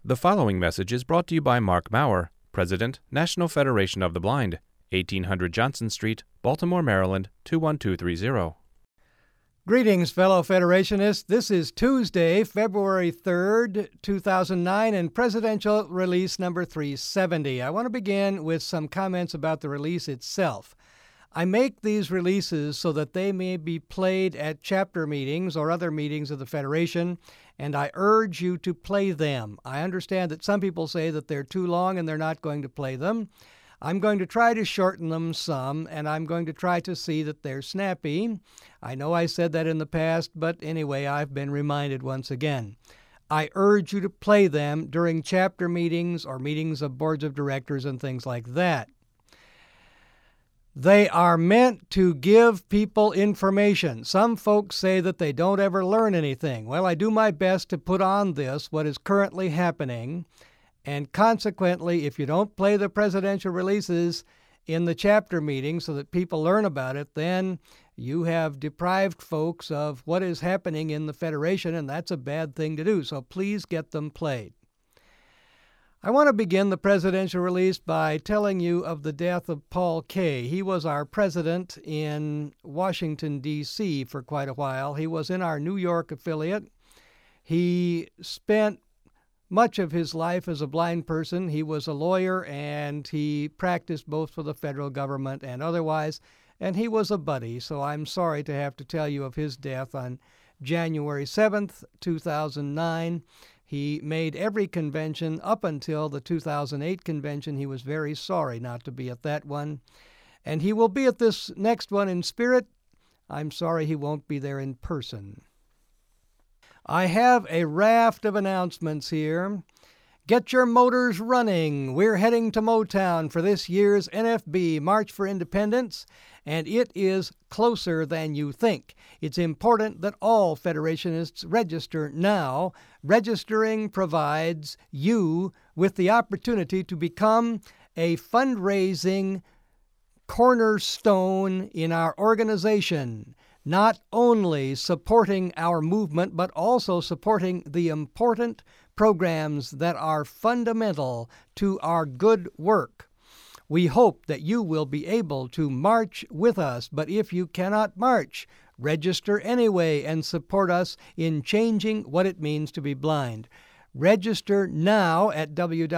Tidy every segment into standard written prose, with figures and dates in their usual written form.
The following message is brought to you by Mark Maurer, President, National Federation of the Blind, 1800 Johnson Street, Baltimore, Maryland, 21230. Greetings, fellow Federationists. This is Tuesday, February 3rd, 2009, and Presidential Release number 370. I want to begin with some comments about the release itself. I make these releases so that they may be played at chapter meetings or other meetings of the Federation, and I urge you to play them. I understand that some people say that they're too long and they're not going to play them. I'm going to try to shorten them some, and I'm going to try to see that they're snappy. I know I said that in the past, but anyway, I've been reminded once again. I urge you to play them during chapter meetings or meetings of boards of directors and things like that. They are meant to give people information. Some folks say that they don't ever learn anything. Well, I do my best to put on this, what is currently happening, and consequently, if you don't play the presidential releases in the chapter meeting so that people learn about it, then you have deprived folks of what is happening in the Federation, and that's a bad thing to do. So please get them played. I want to begin the presidential release by telling you of the death of Paul Kay. He was our president in Washington, D.C. for quite a while. He was in our New York affiliate. He spent much of his life as a blind person. He was a lawyer, and he practiced both for the federal government and otherwise, and he was a buddy, so I'm sorry to have to tell you of his death on January 7th, 2009. He made every convention up until the 2008 convention. He was very sorry not to be at that one, and he will be at this next one in spirit. I'm sorry he won't be there in person. I have a raft of announcements here. Get your motors running. We're heading to Motown for this year's NFB, March for Independence, and it is closer than you think. It's important that all Federationists register now. Registering provides you with the opportunity to become a fundraising cornerstone in our organization, not only supporting our movement, but also supporting the important programs that are fundamental to our good work. We hope that you will be able to march with us, but if you cannot march, register anyway and support us in changing what it means to be blind. Register now at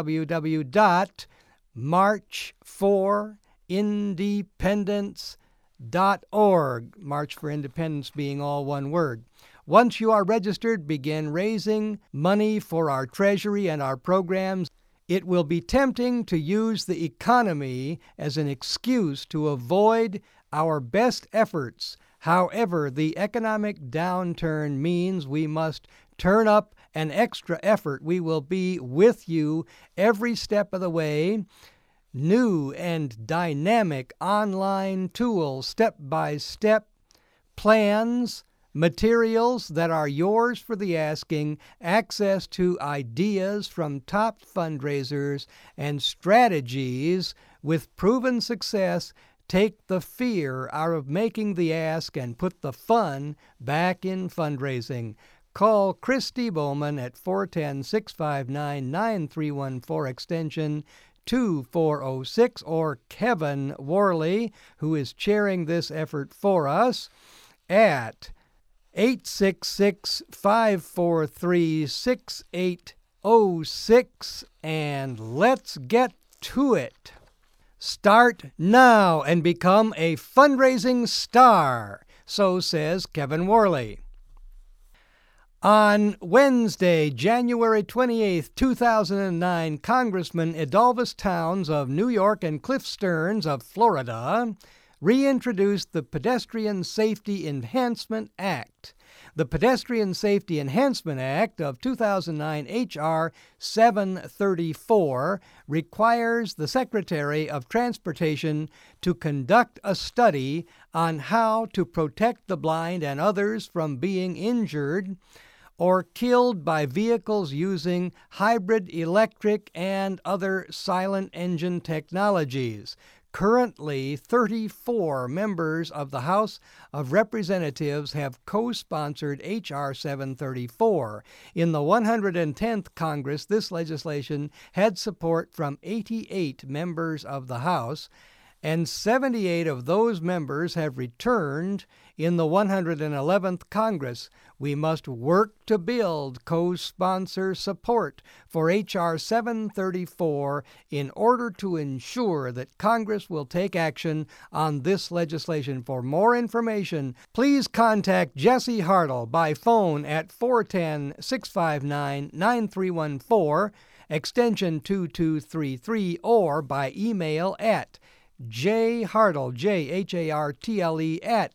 www.marchforindependence.org. March for Independence being all one word. Once you are registered, begin raising money for our treasury and our programs. It will be tempting to use the economy as an excuse to avoid our best efforts. However, the economic downturn means we must turn up an extra effort. We will be with you every step of the way. New and dynamic online tools, step-by-step plans, materials that are yours for the asking, access to ideas from top fundraisers, and strategies with proven success take the fear out of making the ask and put the fun back in fundraising. Call Christy Bowman at 410-659-9314 extension 2406, or Kevin Worley, who is chairing this effort for us, at 866-543-6806, and let's get to it. Start now and become a fundraising star, so says Kevin Worley. On Wednesday, January 28, 2009, Congressman Edalvis Towns of New York and Cliff Stearns of Florida reintroduced the Pedestrian Safety Enhancement Act. The Pedestrian Safety Enhancement Act of 2009, H.R. 734, requires the Secretary of Transportation to conduct a study on how to protect the blind and others from being injured or killed by vehicles using hybrid electric and other silent engine technologies. Currently, 34 members of the House of Representatives have co-sponsored H.R. 734. In the 110th Congress, this legislation had support from 88 members of the House, and 78 of those members have returned in the 111th Congress. We must work to build co-sponsor support for H.R. 734 in order to ensure that Congress will take action on this legislation. For more information, please contact Jesse Hartle by phone at 410-659-9314, extension 2233, or by email at jhartle, Jhartle, at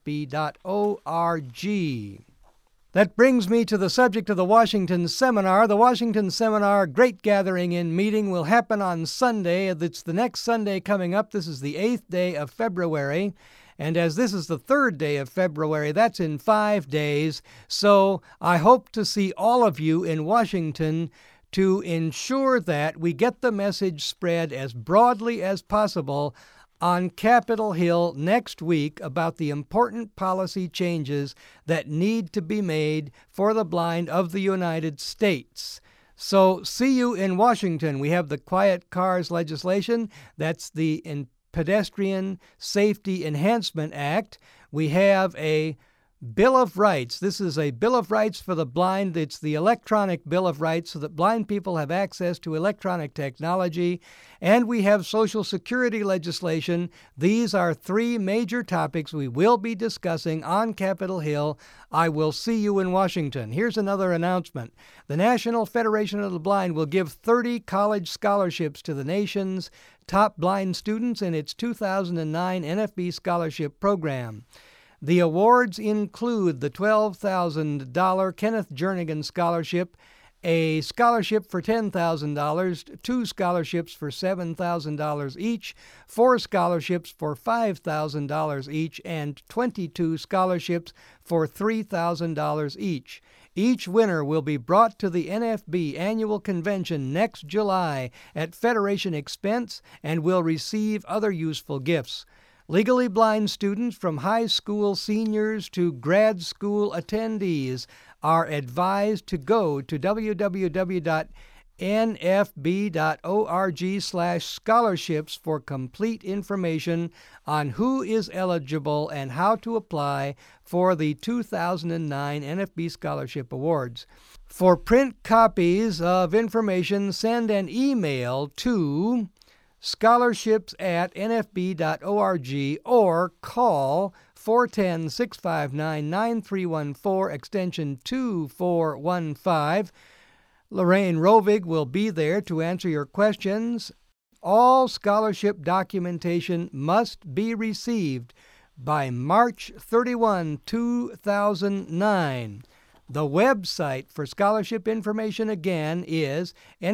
nfb.org. That brings me to the subject of the Washington Seminar. The Washington Seminar Great Gathering in Meeting will happen on Sunday. It's the next Sunday coming up. This is the 8th day of February. And as this is the 3rd day of February, that's in 5 days. So I hope to see all of you in Washington to ensure that we get the message spread as broadly as possible on Capitol Hill next week about the important policy changes that need to be made for the blind of the United States. So see you in Washington. We have the Quiet Cars legislation. That's the Pedestrian Safety Enhancement Act. We have a Bill of Rights. This is a Bill of Rights for the blind. It's the electronic Bill of Rights so that blind people have access to electronic technology. And we have Social Security legislation. These are 3 major topics we will be discussing on Capitol Hill. I will see you in Washington. Here's another announcement. The National Federation of the Blind will give 30 college scholarships to the nation's top blind students in its 2009 NFB Scholarship Program. The awards include the $12,000 Kenneth Jernigan Scholarship, a scholarship for $10,000, 2 scholarships for $7,000 each, 4 scholarships for $5,000 each, and 22 scholarships for $3,000 each. Each winner will be brought to the NFB Annual Convention next July at Federation expense and will receive other useful gifts. Legally blind students from high school seniors to grad school attendees are advised to go to www.nfb.org/scholarships for complete information on who is eligible and how to apply for the 2009 NFB Scholarship Awards. For print copies of information, send an email to scholarships@nfb.org or call 410-659-9314, extension 2415. Lorraine Rovig will be there to answer your questions. All scholarship documentation must be received by March 31, 2009. The website for scholarship information again is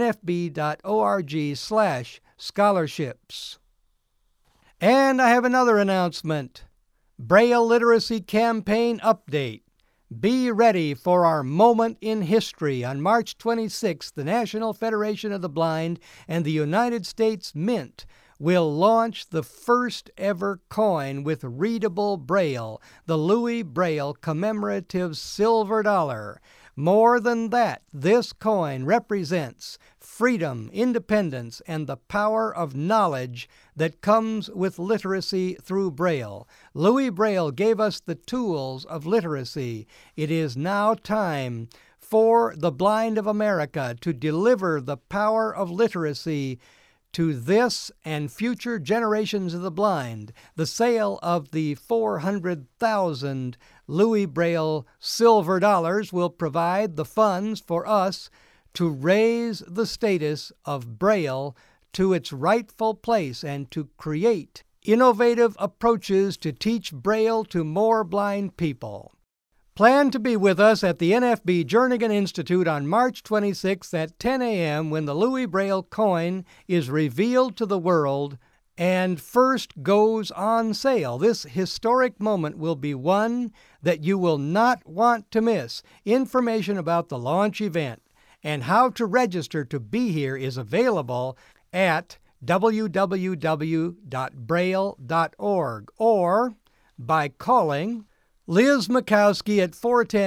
nfb.org/scholarships. And I have another announcement. Braille Literacy Campaign Update. Be ready for our moment in history. On March 26th, the National Federation of the Blind and the United States Mint will launch the first ever coin with readable Braille, the Louis Braille Commemorative Silver Dollar. More than that, this coin represents freedom, independence, and the power of knowledge that comes with literacy through Braille. Louis Braille gave us the tools of literacy. It is now time for the blind of America to deliver the power of literacy to this and future generations of the blind. The sale of the 400,000 Louis Braille silver dollars will provide the funds for us to raise the status of Braille to its rightful place and to create innovative approaches to teach Braille to more blind people. Plan to be with us at the NFB Jernigan Institute on March 26th at 10 a.m. when the Louis Braille coin is revealed to the world and first goes on sale. This historic moment will be one that you will not want to miss. Information about the launch event and how to register to be here is available at www.braille.org, or by calling Liz Makowski at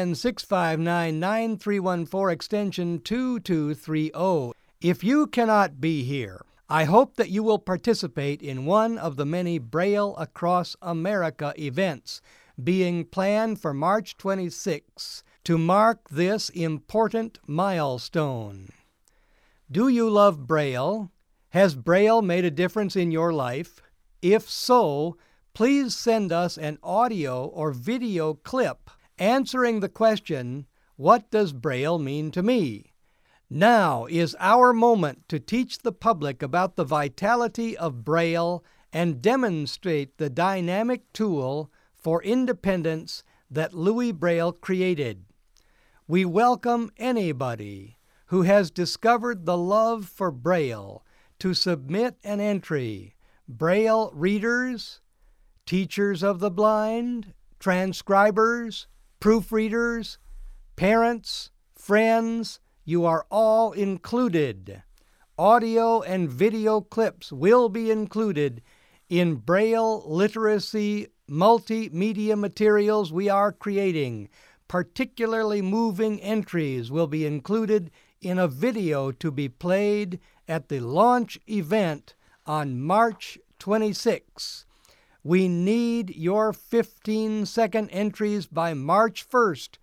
410-659-9314, extension 2230. If you cannot be here, I hope that you will participate in one of the many Braille Across America events being planned for March 26 to mark this important milestone. Do you love Braille? Has Braille made a difference in your life? If so, please send us an audio or video clip answering the question, "What does Braille mean to me?" Now is our moment to teach the public about the vitality of Braille and demonstrate the dynamic tool for independence that Louis Braille created. We welcome anybody who has discovered the love for Braille to submit an entry. Braille readers, teachers of the blind, transcribers, proofreaders, parents, friends, you are all included. Audio and video clips will be included in Braille literacy multimedia materials we are creating. Particularly moving entries will be included in a video to be played at the launch event on March 26. We need your 15-second entries by March 1st,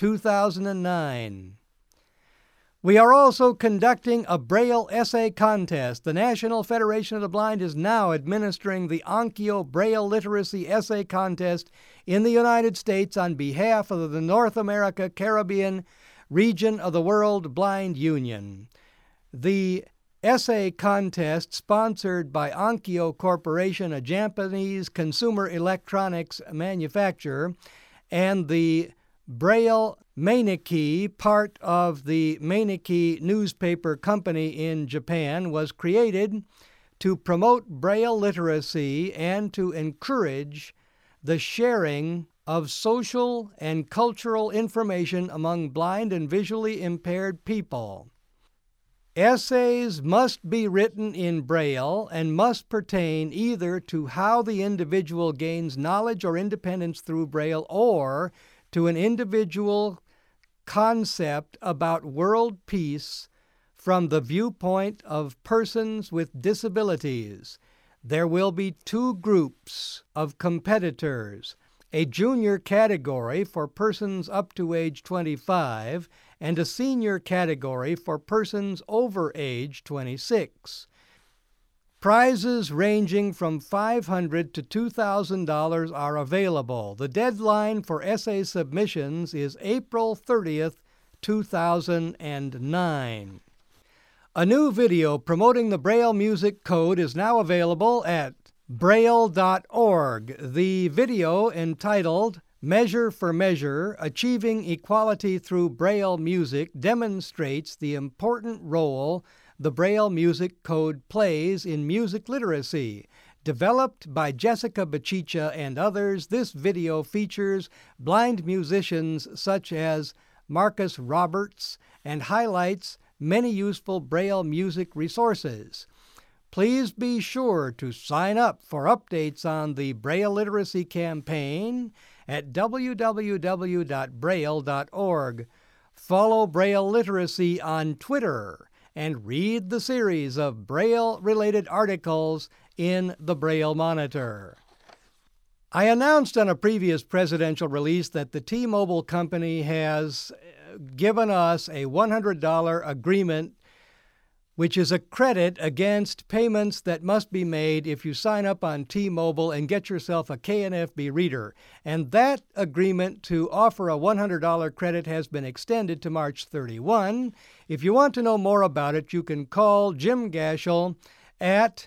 2009. We are also conducting a Braille essay contest. The National Federation of the Blind is now administering the Onkyo Braille Literacy Essay Contest in the United States on behalf of the North America Caribbean region of the World Blind Union. The essay contest, sponsored by Onkyo Corporation, a Japanese consumer electronics manufacturer, and the Braille Meineki, part of the Meineki newspaper company in Japan, was created to promote Braille literacy and to encourage the sharing of social and cultural information among blind and visually impaired people. Essays must be written in Braille and must pertain either to how the individual gains knowledge or independence through Braille, or to an individual concept about world peace from the viewpoint of persons with disabilities. There will be two groups of competitors, a junior category for persons up to age 25 and a senior category for persons over age 26. Prizes ranging from $500 to $2,000 are available. The deadline for essay submissions is April 30th, 2009. A new video promoting the Braille Music Code is now available at braille.org. The video, entitled Measure for Measure, Achieving Equality Through Braille Music, demonstrates the important role the Braille Music Code plays in music literacy. Developed by Jessica Bachicha and others, this video features blind musicians such as Marcus Roberts and highlights many useful Braille music resources. Please be sure to sign up for updates on the Braille Literacy Campaign at www.braille.org. Follow Braille Literacy on Twitter and read the series of Braille-related articles in the Braille Monitor. I announced on a previous presidential release that the T-Mobile company has given us a $100 agreement, which is a credit against payments that must be made if you sign up on T-Mobile and get yourself a KNFB reader. And that agreement to offer a $100 credit has been extended to March 31. If you want to know more about it, you can call Jim Gashel at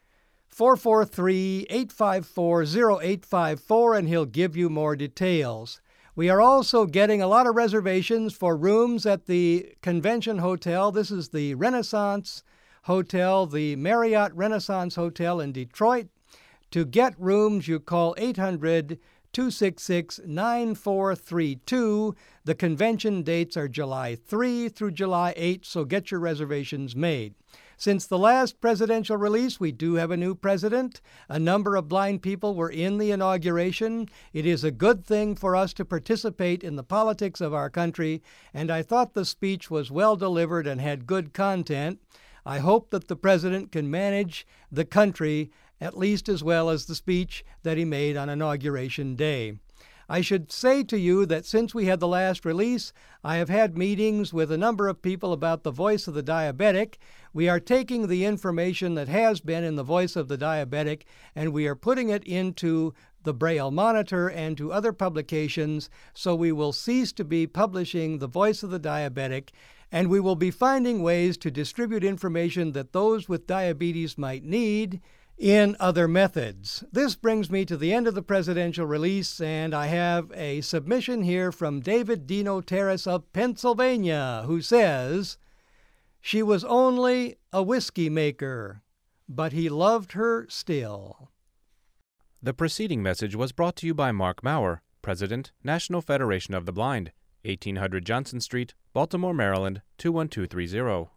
443-854-0854, and he'll give you more details. We are also getting a lot of reservations for rooms at the Convention Hotel. This is the Renaissance Hotel, the Marriott Renaissance Hotel in Detroit. To get rooms, you call 800 266-9432. The convention dates are July 3 through July 8, so get your reservations made. Since the last presidential release, we do have a new president. A number of blind people were in the inauguration. It is a good thing for us to participate in the politics of our country, and I thought the speech was well delivered and had good content. I hope that the president can manage the country at least as well as the speech that he made on Inauguration Day. I should say to you that since we had the last release, I have had meetings with a number of people about the Voice of the Diabetic. We are taking the information that has been in the Voice of the Diabetic and we are putting it into the Braille Monitor and to other publications, so we will cease to be publishing the Voice of the Diabetic, and we will be finding ways to distribute information that those with diabetes might need in other methods. This brings me to the end of the presidential release, and I have a submission here from David Dino Terrace of Pennsylvania, who says, "She was only a whiskey maker, but he loved her still." The preceding message was brought to you by Mark Maurer, President, National Federation of the Blind, 1800 Johnson Street, Baltimore, Maryland, 21230.